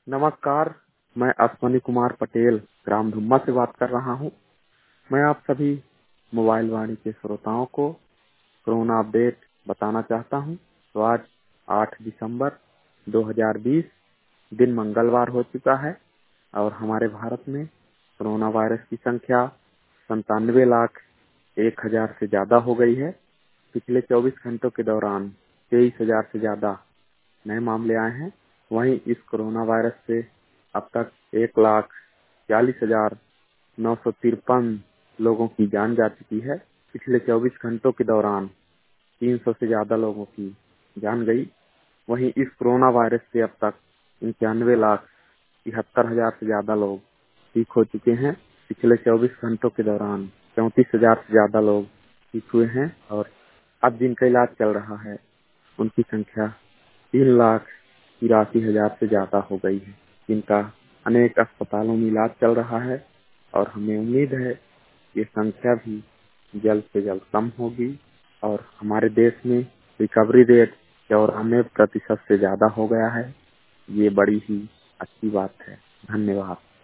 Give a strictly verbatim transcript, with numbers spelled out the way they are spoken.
नमस्कार, मैं अश्वनी कुमार पटेल ग्राम धुम्मा से बात कर रहा हूँ। मैं आप सभी मोबाइल वाणी के श्रोताओं को कोरोना अपडेट बताना चाहता हूँ। तो आज आठ दिसंबर दो हज़ार बीस दिन मंगलवार हो चुका है और हमारे भारत में कोरोना वायरस की संख्या संतानवे लाख एक हजार से ज्यादा हो गई है। पिछले चौबीस घंटों के दौरान तेईस हजार से ज्यादा नए मामले आए हैं। वहीं इस कोरोना वायरस से अब तक एक लाख चालीस हजार नौ सौ तिरपन लोगों की जान जा चुकी है। पिछले चौबीस घंटों के दौरान तीन सौ से ज्यादा लोगों की जान गई। वहीं इस कोरोना वायरस से अब तक इक्यानवे लाख तिहत्तर हजार से ज्यादा लोग ठीक हो चुके हैं। पिछले चौबीस घंटों के दौरान चौंतीस हजार से ज्यादा लोग ठीक हुए हैं और अब जिनका इलाज चल रहा है उनकी संख्या तीन लाख तिरासी हजार से ज्यादा हो गई है, जिनका अनेक अस्पतालों में इलाज चल रहा है और हमें उम्मीद है ये संख्या भी जल्द से जल्द कम होगी और हमारे देश में रिकवरी रेट चौरानवे प्रतिशत से ज्यादा हो गया है। ये बड़ी ही अच्छी बात है। धन्यवाद।